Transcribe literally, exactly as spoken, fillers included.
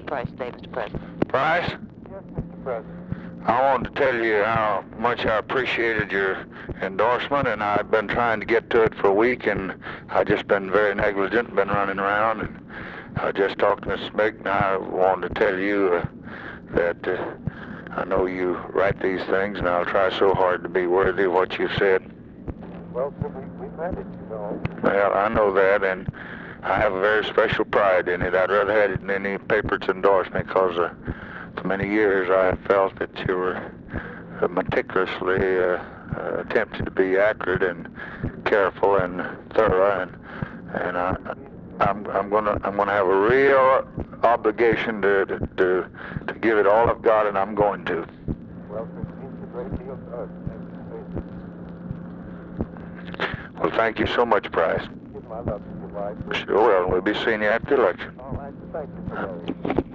Price today, Mister President. Price? Yes, Mister President. I wanted to tell you how much I appreciated your endorsement, and I've been trying to get to it for a week, and I've just been very negligent, been running around, and I just talked to Miss Smig, and I wanted to tell you uh, that uh, I know you write these things, and I'll try so hard to be worthy of what you've said. Well, sir, we, we've had it, you know. Well, I know that, and I have a very special pride in it. I'd rather have it than any paper to endorse me, because uh, for many years I have felt that you were uh, meticulously uh, uh, attempted to be accurate and careful and thorough, and and I, I'm I'm gonna I'm gonna have a real obligation to to to, to give it all I've got, and I'm going to. Well, sir, it means a great deal to us. Well, thank you so much, Price. Give my love to your wife. Sure will. We'll be seeing you after the election. All right, thank you for that.